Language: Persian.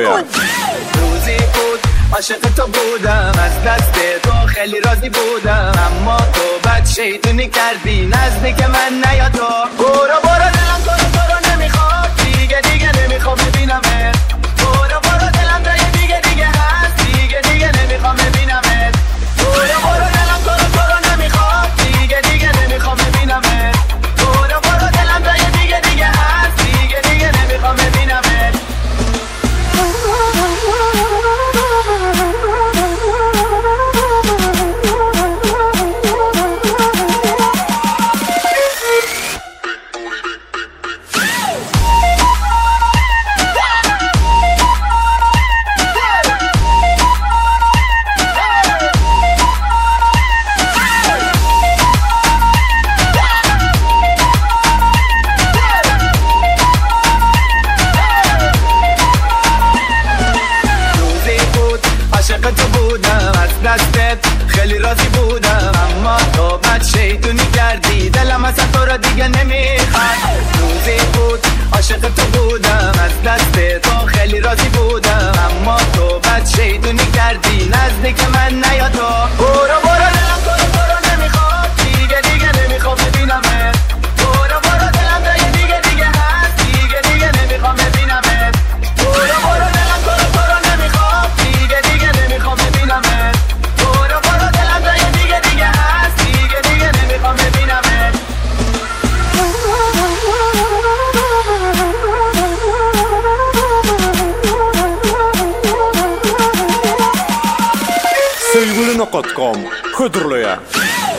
روزی بود عاشق تو بودم، از دست تو خیلی راضی بودم، اما تو بد شیطونی کردی نزدیک من نیا تو. برو دلم تو رو نمیخواد، دیگه نمیخوام ببینمت. برو دلم جای دیگه هست، دیگه نمیخوام ببینمت. برو دلم تو رو نمیخواد، دیگه نمیخوام ببینمت. برو دلم جای دیگه هست، دیگه نمیخوام ببینمت. عاشق تو بودم، از دستت خیلی راضی بودم، اما تو بد شیطونی کردی دلم از تو را دیگه نمیخواد. روزی بود عاشق تو بودم، از دست تو خیلی راضی بودم، اما تو بد شیطونی کردی نزدیک من نیا تو. برو دلم تو رو نمیخواد، دیگه نمیخوام ببینمت. برو دلم جای دیگه هست، دیگه نمیخوام ببینمت. برو دلم تو رو نمیخواد، دیگه نمیخوام ببینمت. برو دلم جای دیگه هست، دیگه نمیخوام ببینمت. Sevgili.com Hıdırlı'ya